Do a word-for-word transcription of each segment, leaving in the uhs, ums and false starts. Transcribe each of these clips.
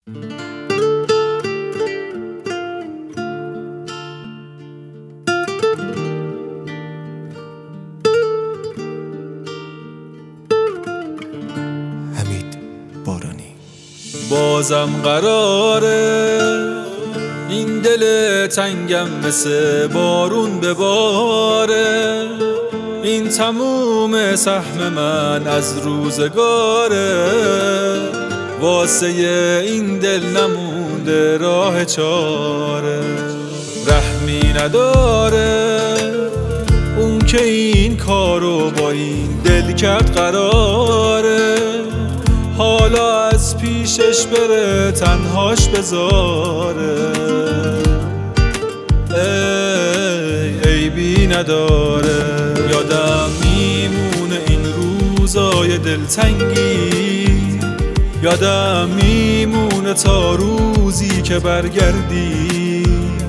حمید بارانی. بازم قراره این دل تنگم مثل بارون بباره، این تموم سهم من از روزگاره، واسه این دل نمونده راه چاره. رحمی نداره اون که این کارو با این دل کرد قراره، حالا از پیشش بره تنهاش بذاره. ای عیبی نداره، یادم میمونه این روزای دلتنگی، یادم میمونه تا روزی که برگردی.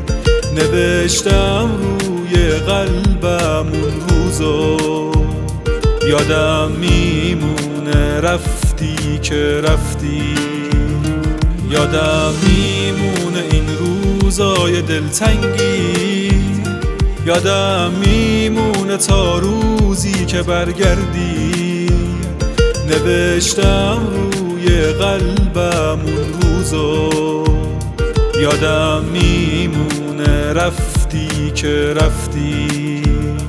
نوشتم روی قلبم اون روزو، یادم میمونه رفتی که رفتی. یادم میمونه این روزای دلتنگی، یادم میمونه تا روزی که برگردی. نوشتم روی قلبم اون روزو، یادم میمونه رفتی که رفتی.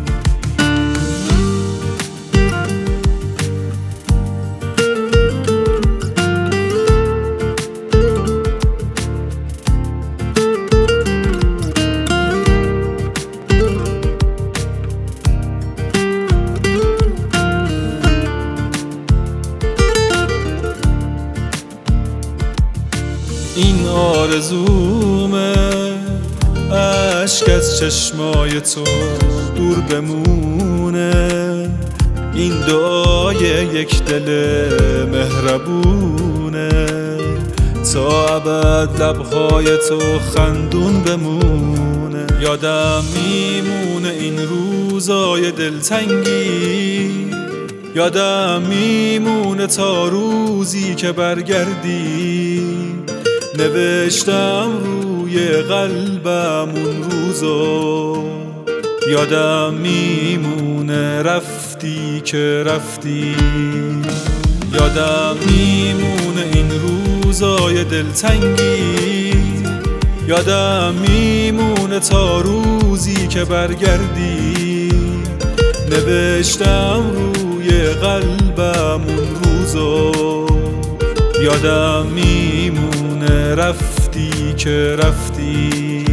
این آرزومه اشک از چشمای تو دور بمونه، این دعای یک دل مهربونه، تا ابد لبهای تو خندون بمونه. یادم میمونه این روزای دلتنگی، یادم میمونه تا روزی که برگردی. نوشتم روی قلبم اون روزو، یادم میمونه رفتی که رفتی. یادم میمونه این روزای دلتنگی، یادم میمونه تا روزی که برگردی. نوشتم روی قلبم اون روزو، یادم میمونه رفتی که رفتی.